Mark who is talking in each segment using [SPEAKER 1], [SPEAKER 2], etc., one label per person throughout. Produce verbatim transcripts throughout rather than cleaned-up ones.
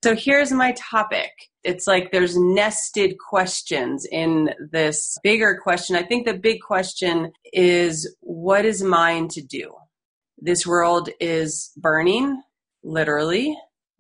[SPEAKER 1] So here's my topic. It's like there's nested questions in this bigger question. I think the big question is, what is mine to do? This world is burning, literally,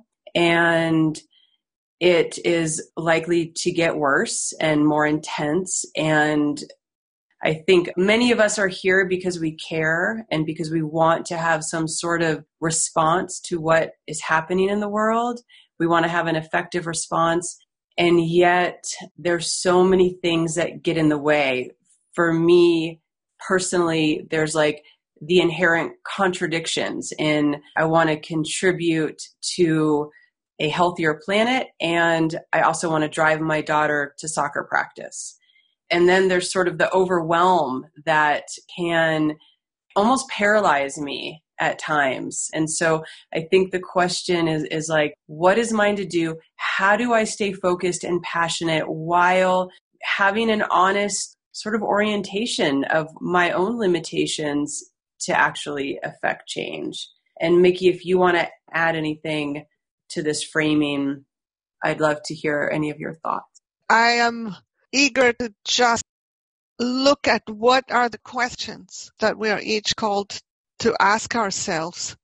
[SPEAKER 1] and it is likely to get worse and more intense. And I think many of us are here because we care and because we want to have some sort of response to what is happening in the world. We want to have an effective response. And yet there's so many things that get in the way. For me personally, there's like the inherent contradictions in I want to contribute to a healthier planet, and I also want to drive my daughter to soccer practice. And then there's sort of the overwhelm that can almost paralyze me at times. And so I think the question is, is like, what is mine to do? How do I stay focused and passionate while having an honest sort of orientation of my own limitations to actually affect change? And Mickey, if you want to add anything to this framing, I'd love to hear any of your thoughts.
[SPEAKER 2] I am eager to just look at what are the questions that we are each called to ask ourselves.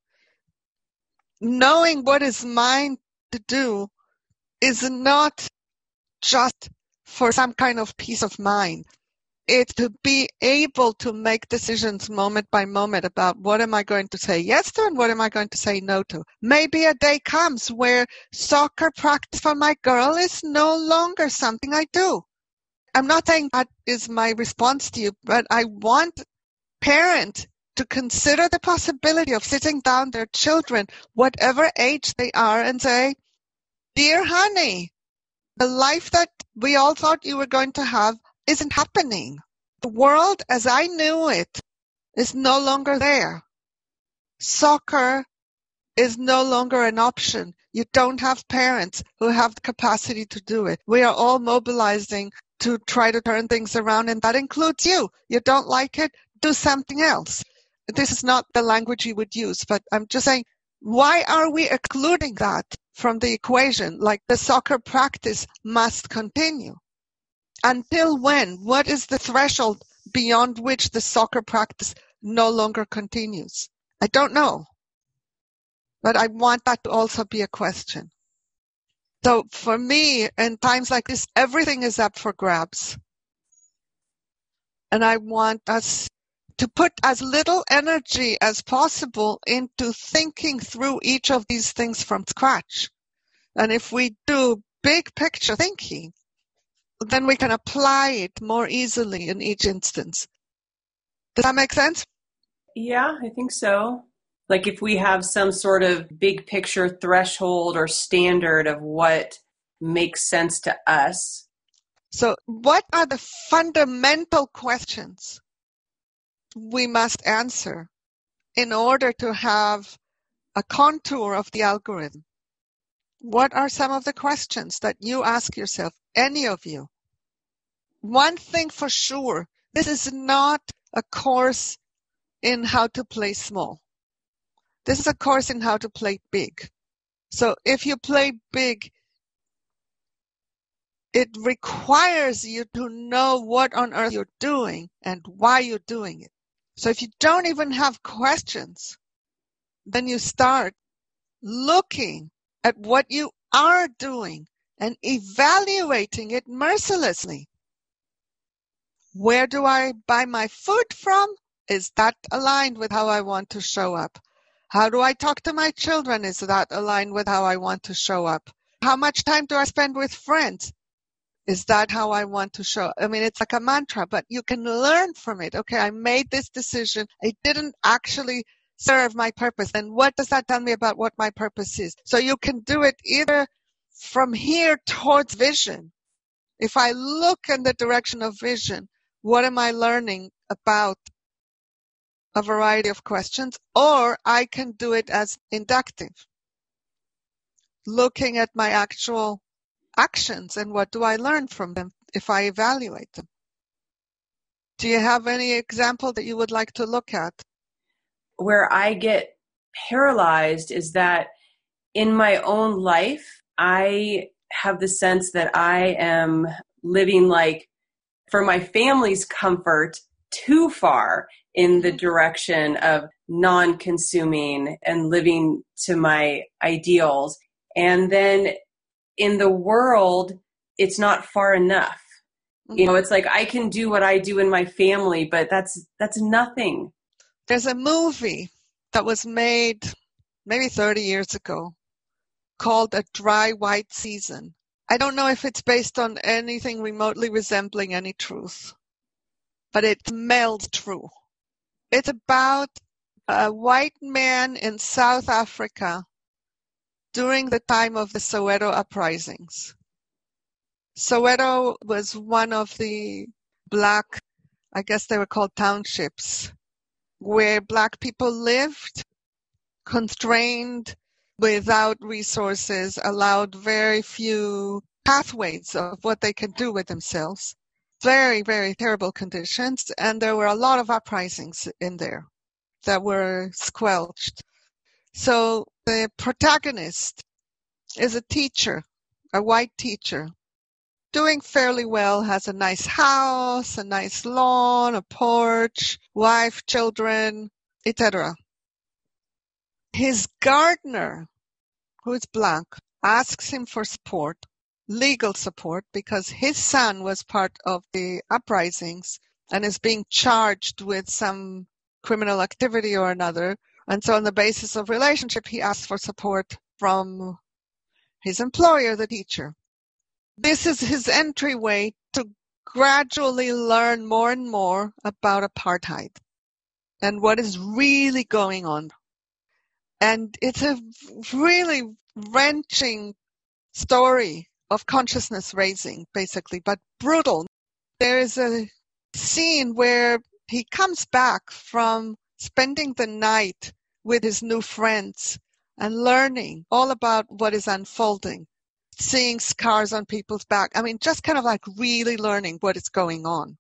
[SPEAKER 2] Knowing what is mine to do is not just for some kind of peace of mind. It's to be able to make decisions moment by moment about what am I going to say yes to and what am I going to say no to. Maybe a day comes where soccer practice for my girl is no longer something I do. I'm not saying that is my response to you, but I want parents to consider the possibility of sitting down their children, whatever age they are, and say, dear honey, the life that we all thought you were going to have isn't happening. The world as I knew it is no longer there. Soccer is no longer an option. You don't have parents who have the capacity to do it. We are all mobilizing to try to turn things around, and that includes you. You don't like it? Do something else. This is not the language you would use, but I'm just saying, why are we excluding that from the equation? Like the soccer practice must continue. Until when? What is the threshold beyond which the soccer practice no longer continues? I don't know. But I want that to also be a question. So for me, in times like this, everything is up for grabs. And I want us to put as little energy as possible into thinking through each of these things from scratch. And if we do big picture thinking, then we can apply it more easily in each instance. Does that make sense?
[SPEAKER 1] Yeah, I think so. Like if we have some sort of big picture threshold or standard of what makes sense to us.
[SPEAKER 2] So what are the fundamental questions we must answer in order to have a contour of the algorithm? What are some of the questions that you ask yourself, any of you? One thing for sure, this is not a course in how to play small. This is a course in how to play big. So if you play big, it requires you to know what on earth you're doing and why you're doing it. So if you don't even have questions, then you start looking at what you are doing and evaluating it mercilessly. Where do I buy my food from? Is that aligned with how I want to show up? How do I talk to my children? Is that aligned with how I want to show up? How much time do I spend with friends? Is that how I want to show up? I mean, it's like a mantra, but you can learn from it. Okay, I made this decision. It didn't actually serve my purpose. Then what does that tell me about what my purpose is? So you can do it either from here towards vision. If I look in the direction of vision, what am I learning about a variety of questions? Or I can do it as inductive, looking at my actual actions and what do I learn from them if I evaluate them. Do you have any example that you would like to look at?
[SPEAKER 1] Where I get paralyzed is that in my own life, I have the sense that I am living like for my family's comfort too far in the direction of non-consuming and living to my ideals. And then in the world, it's not far enough. You know, it's like I can do what I do in my family, but that's that's nothing.
[SPEAKER 2] There's a movie that was made maybe thirty years ago called A Dry White Season. I don't know if it's based on anything remotely resembling any truth, but it smells true. It's about a white man in South Africa during the time of the Soweto uprisings. Soweto was one of the black, I guess they were called townships, where black people lived, constrained, without resources, allowed very few pathways of what they could do with themselves. Very, very terrible conditions, and there were a lot of uprisings in there that were squelched. So the protagonist is a teacher, a white teacher, doing fairly well, has a nice house, a nice lawn, a porch, wife, children, et cetera. His gardener, who is black, asks him for support, legal support, because his son was part of the uprisings and is being charged with some criminal activity or another. And so on the basis of relationship, he asks for support from his employer, the teacher. This is his entryway to gradually learn more and more about apartheid and what is really going on. And it's a really wrenching story of consciousness raising, basically, but brutal. There is a scene where he comes back from spending the night with his new friends and learning all about what is unfolding, seeing scars on people's back. I mean, just kind of like really learning what is going on.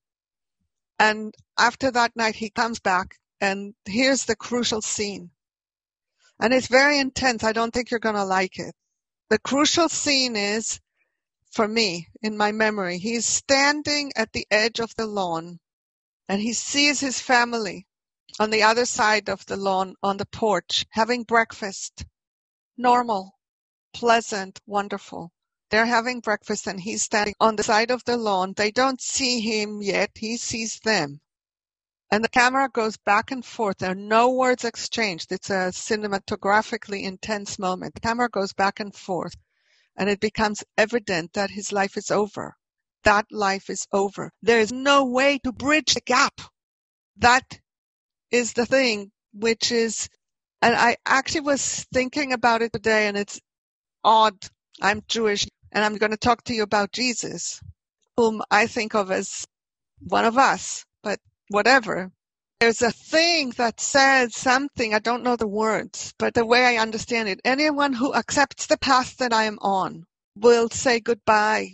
[SPEAKER 2] And after that night, he comes back, and here's the crucial scene. And it's very intense. I don't think you're going to like it. The crucial scene is, for me, in my memory, he's standing at the edge of the lawn, and he sees his family on the other side of the lawn on the porch having breakfast. Normal, pleasant, wonderful. They're having breakfast, and he's standing on the side of the lawn. They don't see him yet. He sees them. And the camera goes back and forth. There are no words exchanged. It's a cinematographically intense moment. The camera goes back and forth, and it becomes evident that his life is over. That life is over. There is no way to bridge the gap. That is the thing, which is, and I actually was thinking about it today, and it's odd. I'm Jewish, and I'm going to talk to you about Jesus, whom I think of as one of us, but whatever. There's a thing that says something, I don't know the words, but the way I understand it, anyone who accepts the path that I am on will say goodbye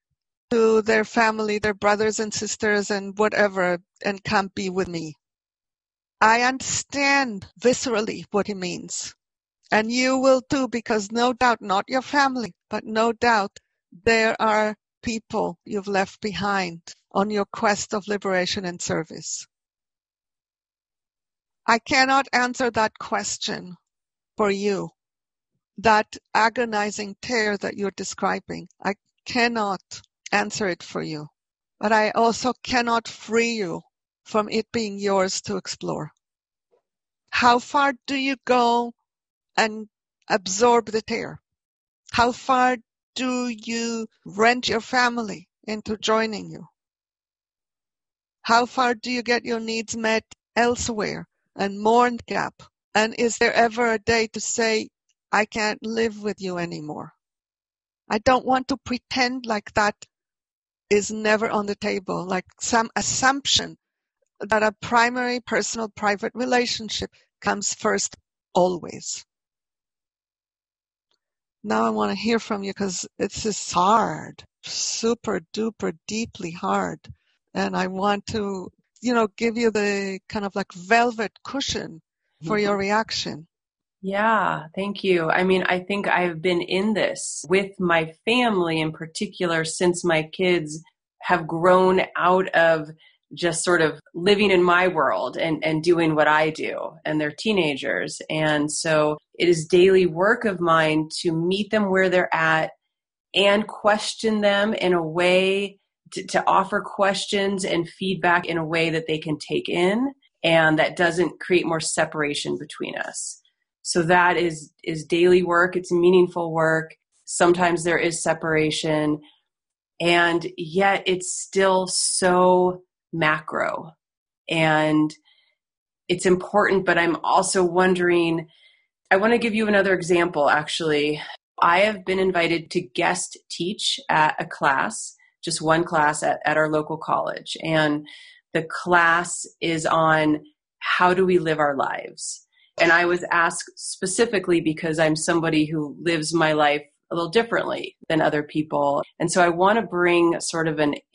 [SPEAKER 2] to their family, their brothers and sisters and whatever, and come be with me. I understand viscerally what he means. And you will too, because no doubt, not your family, but no doubt there are people you've left behind on your quest of liberation and service. I cannot answer that question for you, that agonizing tear that you're describing. I cannot answer it for you, but I also cannot free you from it being yours to explore. How far do you go and absorb the tear? How far do you rent your family into joining you? How far do you get your needs met elsewhere and mourn the gap? And is there ever a day to say, I can't live with you anymore? I don't want to pretend like that is never on the table, like some assumption that a primary personal private relationship comes first always. Now I want to hear from you, because it's just hard, super duper deeply hard. And I want to, you know, give you the kind of like velvet cushion for your reaction.
[SPEAKER 1] Yeah, thank you. I mean, I think I've been in this with my family in particular since my kids have grown out of just sort of living in my world and, and doing what I do, and they're teenagers. And so it is daily work of mine to meet them where they're at and question them in a way to, to offer questions and feedback in a way that they can take in and that doesn't create more separation between us. So that is, is daily work. It's meaningful work. Sometimes there is separation, and yet it's still so macro. And it's important, but I'm also wondering, I want to give you another example, actually. I have been invited to guest teach at a class, just one class at, at our local college. And the class is on how do we live our lives? And I was asked specifically because I'm somebody who lives my life a little differently than other people. And so I want to bring sort of an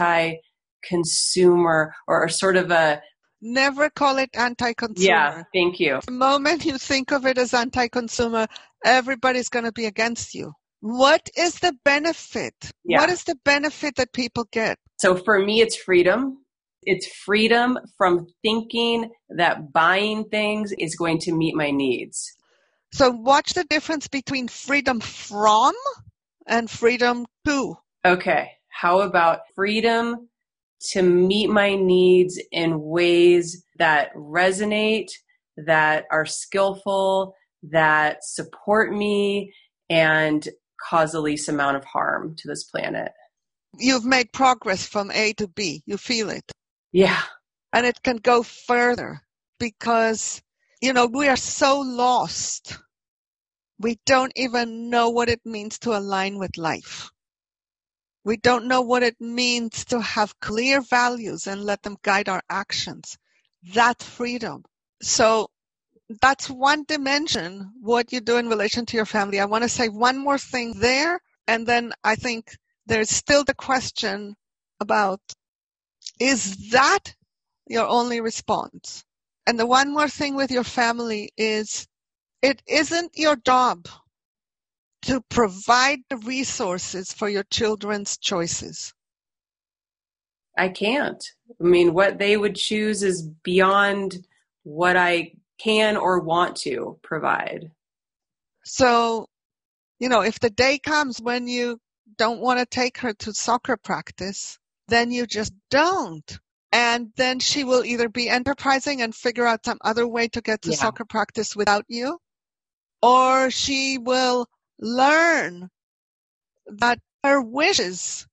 [SPEAKER 1] anti-consumer or sort of a...
[SPEAKER 2] Never call it anti-consumer.
[SPEAKER 1] Yeah, thank you.
[SPEAKER 2] The moment you think of it as anti-consumer, everybody's going to be against you. What is the benefit? Yeah. What is the benefit that people get?
[SPEAKER 1] So for me, it's freedom. It's freedom from thinking that buying things is going to meet my needs.
[SPEAKER 2] So watch the difference between freedom from and freedom to.
[SPEAKER 1] Okay. How about freedom to meet my needs in ways that resonate, that are skillful, that support me, and cause the least amount of harm to this planet?
[SPEAKER 2] You've made progress from A to B. You feel it.
[SPEAKER 1] Yeah.
[SPEAKER 2] And it can go further because, you know, we are so lost. We don't even know what it means to align with life. We don't know what it means to have clear values and let them guide our actions. That's freedom. So that's one dimension, what you do in relation to your family. I want to say one more thing there, and then I think there's still the question about, is that your only response? And the one more thing with your family is, it isn't your job to provide the resources for your children's choices.
[SPEAKER 1] I can't. I mean, what they would choose is beyond what I can or want to provide.
[SPEAKER 2] So, you know, if the day comes when you don't want to take her to soccer practice, then you just don't. And then she will either be enterprising and figure out some other way to get to yeah. soccer practice without you, or she will learn that her wishes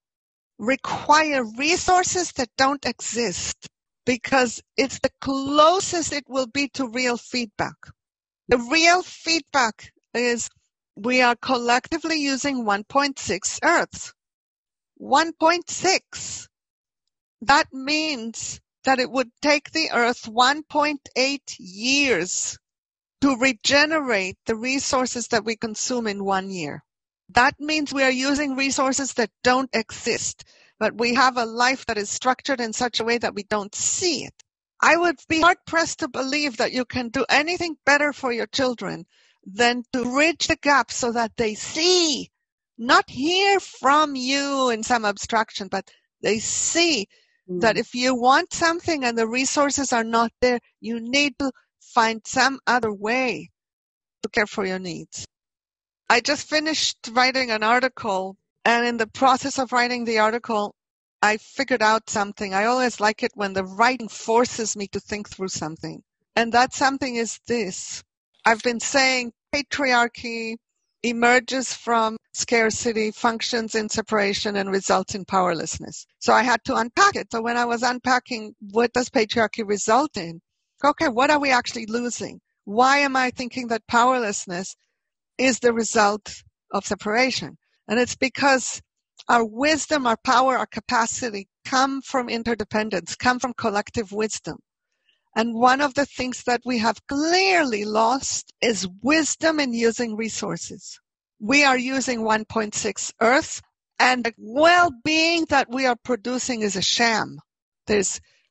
[SPEAKER 2] require resources that don't exist because it's the closest it will be to real feedback. The real feedback is we are collectively using one point six Earths. one point six. That means that it would take the Earth one point eight years to regenerate the resources that we consume in one year. That means we are using resources that don't exist, but we have a life that is structured in such a way that we don't see it. I would be hard-pressed to believe that you can do anything better for your children than to bridge the gap so that they see, not hear from you in some abstraction, but they see mm. that if you want something and the resources are not there, you need to find some other way to care for your needs. I just finished writing an article, and in the process of writing the article, I figured out something. I always like it when the writing forces me to think through something. And that something is this. I've been saying patriarchy emerges from scarcity, functions in separation, and results in powerlessness. So I had to unpack it. So when I was unpacking, what does patriarchy result in? Okay, what are we actually losing? Why am I thinking that powerlessness is the result of separation? And it's because our wisdom, our power, our capacity come from interdependence, come from collective wisdom. And one of the things that we have clearly lost is wisdom in using resources. We are using one point six Earth, and the well-being that we are producing is a sham. There's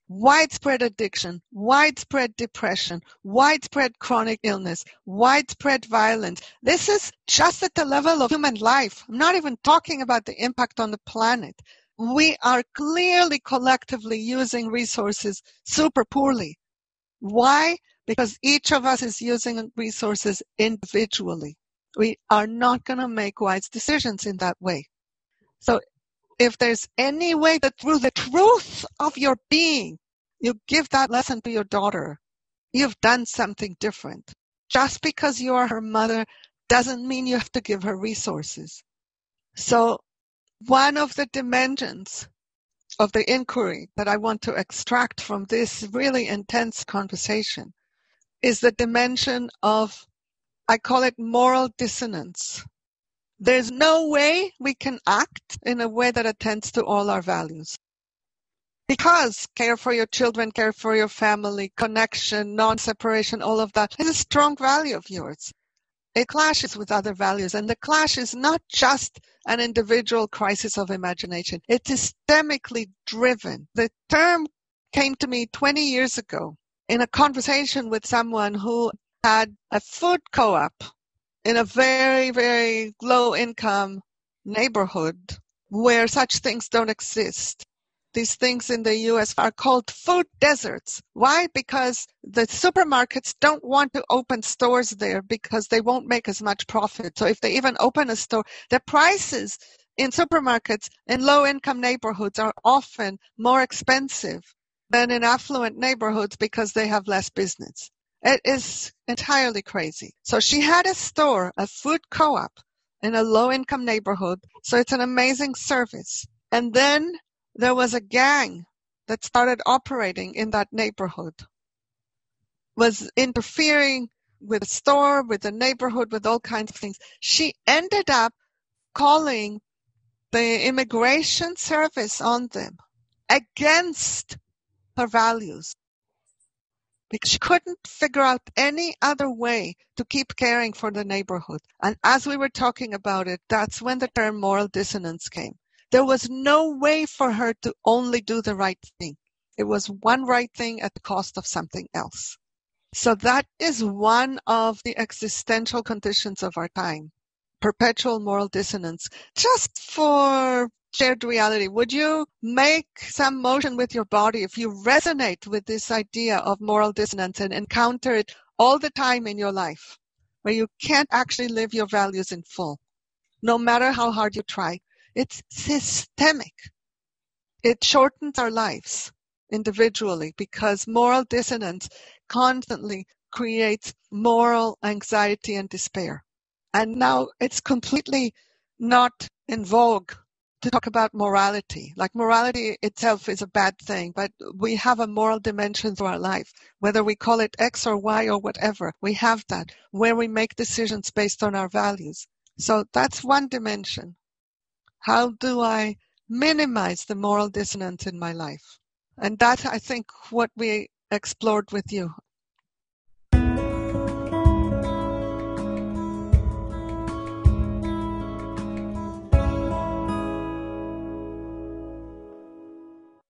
[SPEAKER 2] widespread addiction, widespread depression, widespread chronic illness, widespread violence. This is just at the level of human life. I'm not even talking about the impact on the planet. We are clearly collectively using resources super poorly. Why? Because each of us is using resources individually. We are not going to make wise decisions in that way. So if there's any way that through the truth of your being, you give that lesson to your daughter, you've done something different. Just because you are her mother doesn't mean you have to give her resources. So one of the dimensions of the inquiry that I want to extract from this really intense conversation is the dimension of, I call it moral dissonance. There's no way we can act in a way that attends to all our values. Because care for your children, care for your family, connection, non-separation, all of that is a strong value of yours. It clashes with other values, and the clash is not just an individual crisis of imagination. It's systemically driven. The term came to me twenty years ago in a conversation with someone who had a food co-op in a very, very low-income neighborhood where such things don't exist. These things in the U S are called food deserts. Why? Because the supermarkets don't want to open stores there because they won't make as much profit. So if they even open a store, the prices in supermarkets in low-income neighborhoods are often more expensive than in affluent neighborhoods because they have less business. It is entirely crazy. So she had a store, a food co-op in a low-income neighborhood. So it's an amazing service. And then there was a gang that started operating in that neighborhood, was interfering with the store, with the neighborhood, with all kinds of things. She ended up calling the immigration service on them against her values, because she couldn't figure out any other way to keep caring for the neighborhood. And as we were talking about it, that's when the term moral dissonance came. There was no way for her to only do the right thing. It was one right thing at the cost of something else. So that is one of the existential conditions of our time, perpetual moral dissonance. Just for shared reality, would you make some motion with your body if you resonate with this idea of moral dissonance and encounter it all the time in your life, where you can't actually live your values in full, no matter how hard you try? It's systemic. It shortens our lives individually because moral dissonance constantly creates moral anxiety and despair. And now it's completely not in vogue to talk about morality. Like morality itself is a bad thing, but we have a moral dimension to our life, whether we call it X or Y or whatever. We have that where we make decisions based on our values. So that's one dimension. How do I minimize the moral dissonance in my life? And that's, I think, what we explored with you.